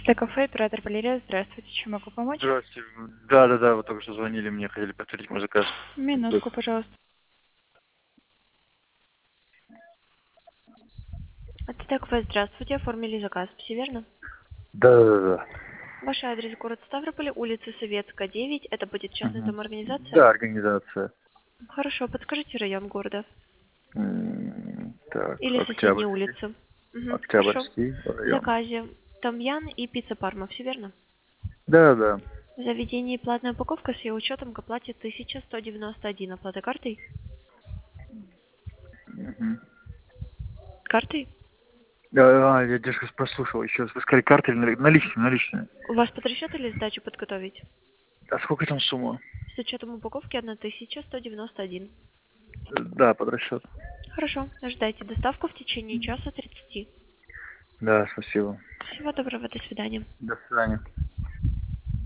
Кафе, оператор Валерия, здравствуйте, чем могу помочь? Здравствуйте. Да, вы только что звонили мне, хотели повторить мой заказ. Минутку, пожалуйста. Это кафе, здравствуйте, оформили заказ, все верно? Да. Ваш адрес город Ставрополь, улица Советская, 9, это будет частная Мгм. домоорганизация? Да, организация. Хорошо, подскажите район города Так, или соседние Октябрьский. улицы. Хорошо. Октябрьский В район. заказе томьян и пицца парма, все верно? Да. В заведении платная упаковка с ее учетом к оплате 1191, оплата картой? Мгм. Картой? Я девушка прослушал еще раз. Вы сказали, карты или наличные? У вас под расчет или сдачу подготовить? А сколько там сумма? С учетом упаковки 1191. Да, под расчет. Хорошо, ожидайте доставку в течение часа 30. Да, спасибо. Всего доброго, до свидания. До свидания.